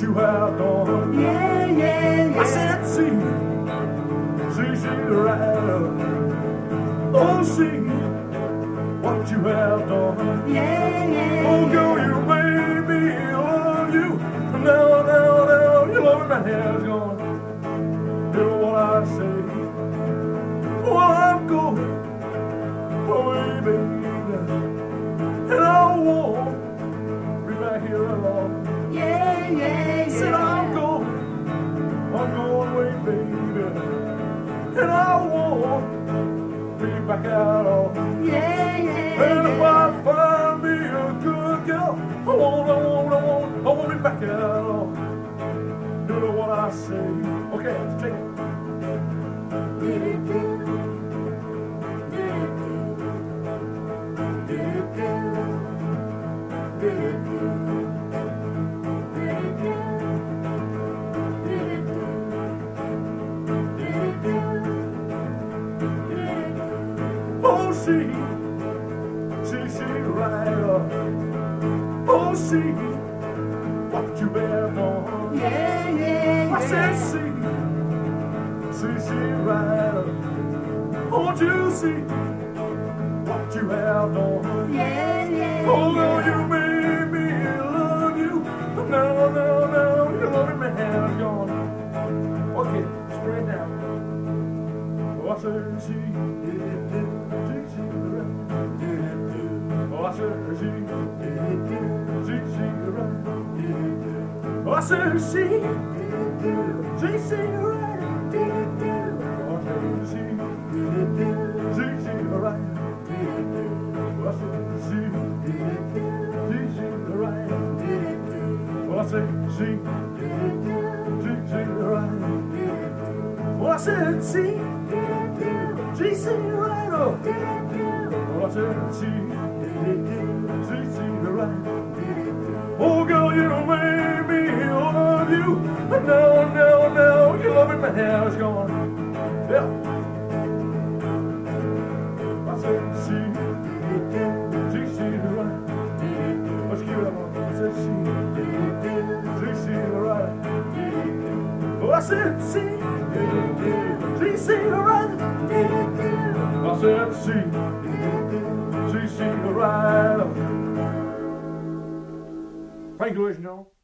you have done. Yeah, yeah, yeah. I said, see, right. Oh, see what you have done. Yeah, yeah. Oh, girl, you made me love you. Now, you love me, my hair's gone. Hear what I say. Well, I'm going away, baby, and I won't be back here alone. Yeah, yeah, yeah. Said I'm going away, baby, and I won't be back at all. Yeah, yeah. And if I find me a good girl, I won't be back at all. You know what I say? Okay, let's take it. Oh, see, right up. Oh, see, what you have done. Yeah, yeah, I said, see, right up. Won't you see what you have done? yeah, yeah. Oh, girl, you made me love you. Now, you love me, my hand is gone. Okay, straight down. Oh, I said, see, oh, I said, right. Oh, I said, see, right. Oh, I said, see, right. Oh, I said, see, right. Oh, I said, see, right. Oh, I said, see, right. Oh, I said, see, right. Oh, girl, you made me love you. Now, you love me, my hair is gone. Yeah. I said, see, right. Let's keep it up. I said, see, right. Oh, I said, see, right. I said, see, right. Thank you, ladies and gentlemen.